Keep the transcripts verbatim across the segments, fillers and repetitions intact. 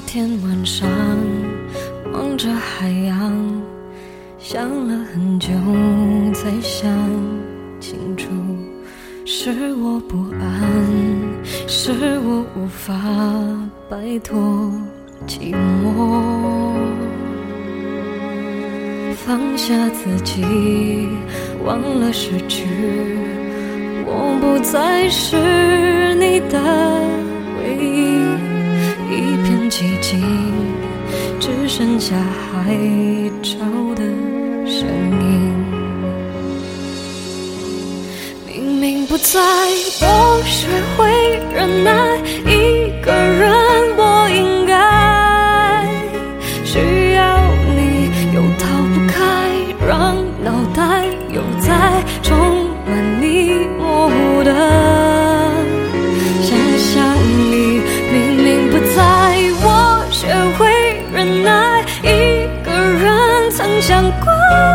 天晚上望着海洋，想了很久才想清楚，是我不安，是我无法摆脱寂寞，放下自己，忘了失去，我不再是你的唯一，一片寂静，只剩下海潮的声音。明明不在，我学会忍耐，一个人我应该需要你，又逃不开，让脑袋又在充满你模糊的想象力。明明不在，我学会忍耐，一个人曾想过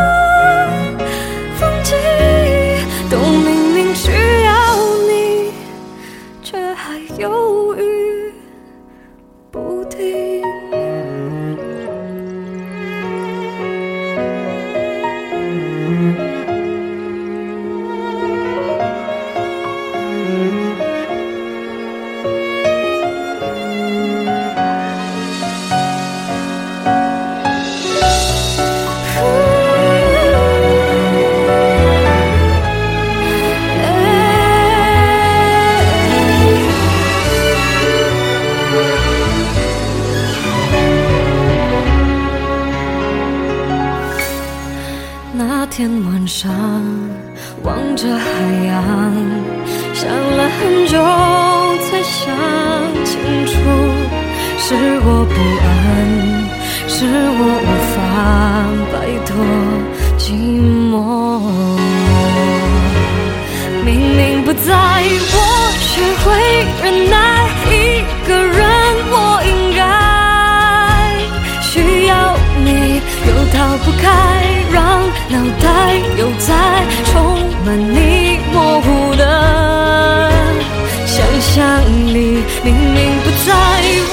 放弃，都明明需要你，却还犹豫不停。那天晚上望着海洋，想了很久才想清楚，是我不安，是我无法摆脱寂寞。明明不在，我学会忍耐，一个人我应该需要你，又逃不开，让脑袋又在充满你模糊的想象力。明明不在，